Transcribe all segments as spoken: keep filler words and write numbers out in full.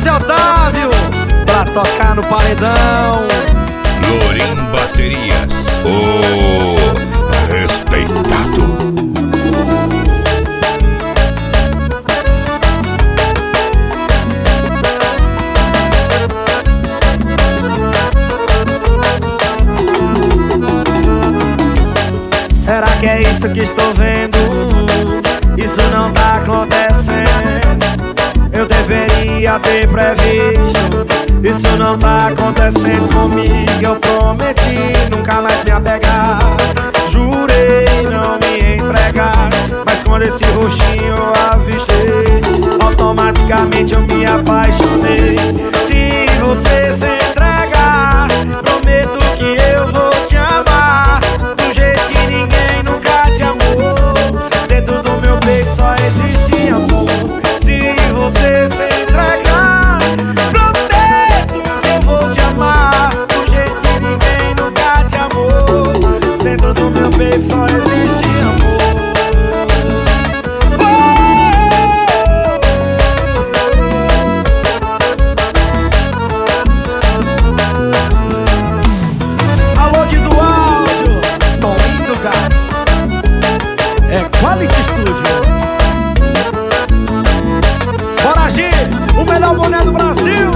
Zé Otávio, pra tocar no paredão. Lorim Baterias, o respeitado. Será que é isso que estou vendo? Isso não tá acontecendo. Eu deveria ter previsto. Isso não tá acontecendo comigo. Eu prometi nunca mais me apegar. Jurei não me entregar. Mas quando esse rostinho eu avistei, automaticamente eu me apaixonei. Se você se entregar, prometo que eu vou te amar do jeito que ninguém nunca te amou. Dentro do meu peito só existe amor. Se você se entregar, prometo que eu vou te amar do jeito que ninguém nunca te amou. Dentro do meu peito só existe amor. Alô de do áudio, Tom Lindo, cara. É Quality Studio. Bora agir, o melhor boné do Brasil.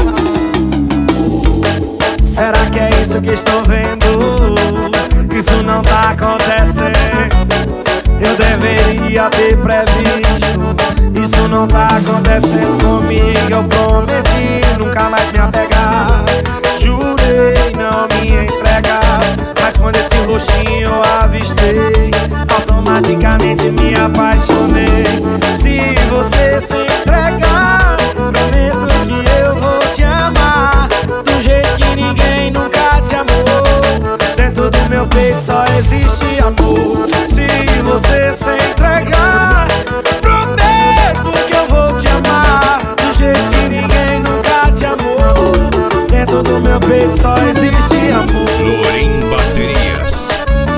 Será que é isso que estou vendo? Isso não tá acontecendo. Eu deveria ter previsto. Isso não tá acontecendo comigo. Eu prometi nunca mais me apegar. Jurei não me entregar. Mas quando esse rostinho eu avistei, automaticamente me apaixonei. Se você se entregar, prometo que eu vou te amar do jeito que ninguém nunca te amou. Dentro do meu peito só existe amor. Se você se entregar, prometo que eu vou te amar do jeito que ninguém nunca te amou. Dentro do meu peito só existe amor. Lorim Baterias.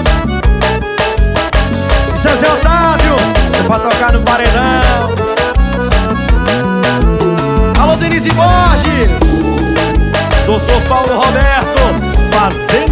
Zé Otávio, é pra tocar no paredão. Alô Denise Borges, doutor Paulo Roberto, fazendo